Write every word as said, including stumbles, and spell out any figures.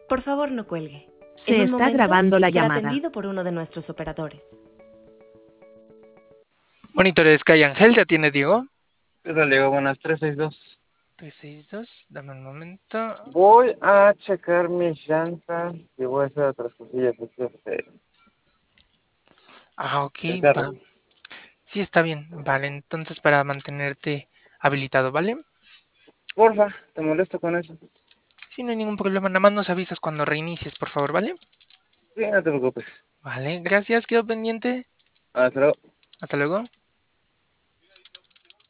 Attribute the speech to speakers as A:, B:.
A: Por favor, no cuelgue.
B: Se
A: En un
B: está
A: momento,
B: grabando la
A: será
B: llamada.
A: atendido por uno de nuestros operadores.
C: Monitores Sky Ángel, ¿te atiende Diego?
D: ¿Qué tal, Diego? Buenas, tres seis dos.
C: tres seis dos, dame un momento.
D: Voy a checar mis llantas y voy a hacer otras cosillas aquí, este,
C: Ah, ok,
D: del carro.
C: va. Sí, está bien. Vale, entonces para mantenerte habilitado, ¿vale?
D: Porfa, te molesto con eso.
C: Sí, no hay ningún problema. Nada más nos avisas cuando reinicies, por favor, ¿vale?
D: Sí, no te preocupes.
C: Vale, gracias. Quedo pendiente.
D: Hasta luego.
C: Hasta luego.